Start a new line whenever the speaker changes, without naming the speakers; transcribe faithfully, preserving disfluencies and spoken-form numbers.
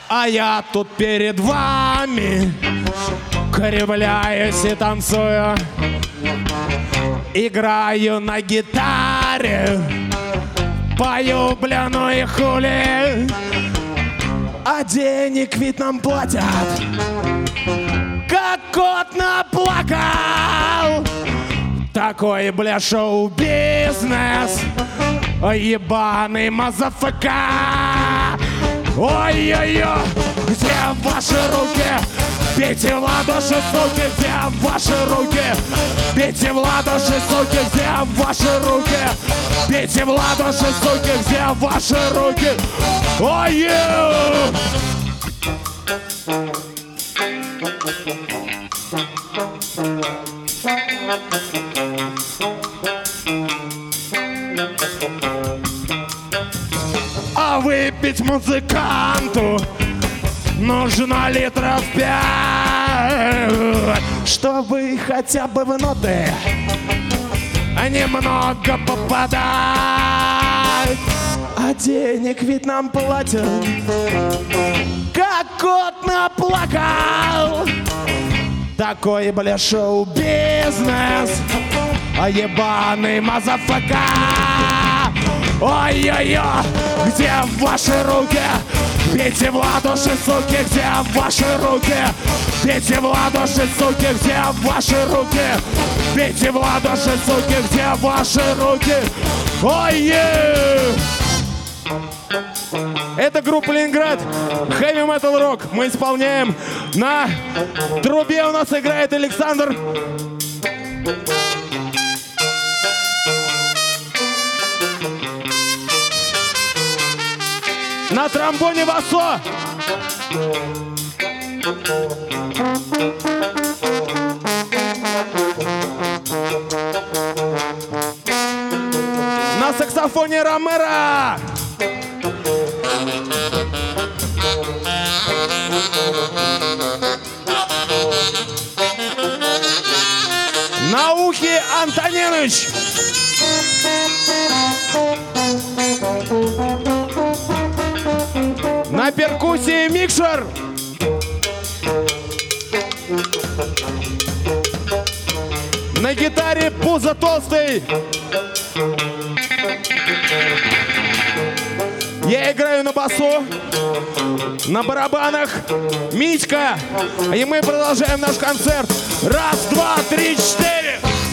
А я тут перед вами кривляюсь и танцую, играю на гитаре, пою, бля, ну и хули. А денег ведь нам платят, как кот наплакал. Такой, бля, шоу-бизнес, ебаный мазафака. Ой-ой-ой, где ваши руки? Бейте в ладоши, суки, где ваши руки? Бейте в ладоши, суки, где ваши руки? Бейте в ладоши, суки, где ваши руки? Ой-ой! А выпить музыканту нужно литров пять, чтобы хотя бы в ноты немного попадать. А денег ведь нам платят, как кот наплакал. Такой, бля, шоу-бизнес, а ебаный мазафака. Ой-ой-ой, где ваши руки? Бейте в ладоши, суки, где ваши руки? Бейте в ладоши, суки, где ваши руки? Бейте в ладоши, суки, где ваши руки? Ой-е! Это группа Ленинград, Heavy Metal Rock. Мы исполняем. На трубе у нас играет Александр. На тромбоне басо. На саксофоне Ромеро. На ухе Антоненыч. На перкуссии Микшер. На гитаре Пузо Толстый. Я играю на басу. На барабанах Митька. И мы продолжаем наш концерт. Раз, два, три, четыре.